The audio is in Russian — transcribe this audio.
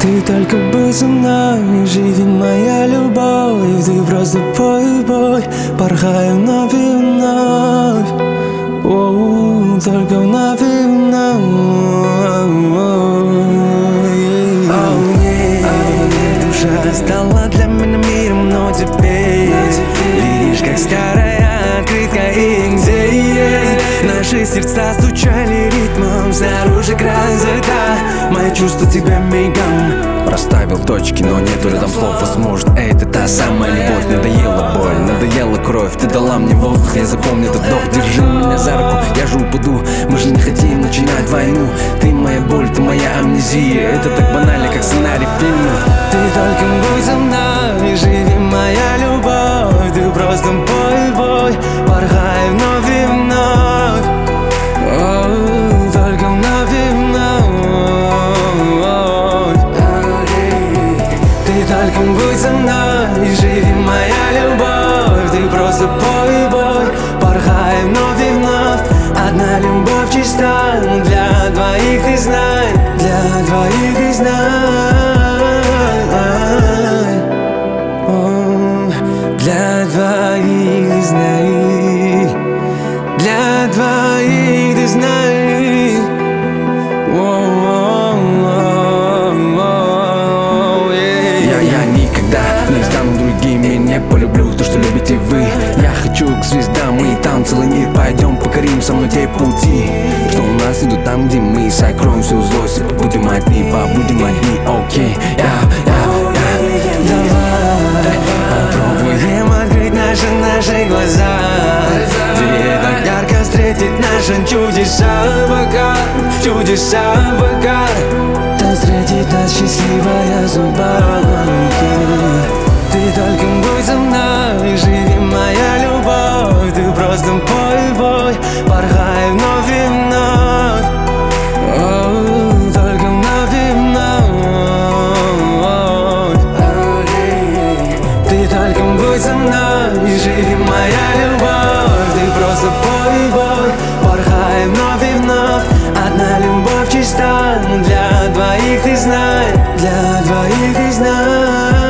Ты только будь со мной, живи моя любовь. Ты просто пой, пой, порхай вновь и вновь. Оу, только вновь и вновь. Душа стала для меня миром, но теперь видишь, как старая открытка, и где наши сердца стучали ритмом. Снаружи грозота, мои чувства тебя мигом расставил точки, но нету рядом слов. Возможно, это та самая любовь. Надоела боль, надоела кровь. Ты дала мне воздух, я запомню этот вдох. Держи меня за руку, я же упаду. Мы же не хотим начинать войну. Ты моя боль, ты моя амнезия. Это так банально, как сценарий фильма. Ты только будь со мной, живи моя любовь. Ты просто пой, пой, порхай вновь и вновь. Оу, только вновь и вновь. Ты только будь со мной, живи моя любовь. Ты просто пой, пой, порхай вновь и вновь. Одна любовь чиста, для двоих ты знай, для двоих ты знай. Для двоих ты знай, для двоих ты знай. Я никогда не стану другим, я не полюблю то, что любите вы. Я хочу к звездам, и там целый мир. Пойдем покорим со мной те пути, что у нас идут там, где мы сокроем всю злость. И побудем одни, окей. Попробуем открыть наши глаза, где так ярко встретить наши чудеса пока, чудеса пока. Там встретит нас счастливая судьба. Ты только будь со мной, живи моя любовь. Ты просто пой, пой, порхай вновь и вновь. Оу, только вновь и вновь. Ты только будь со мной, живи моя любовь. Ты просто пой, пой, порхай вновь и вновь. Одна любовь чиста, для двоих ты знай, для двоих ты знай.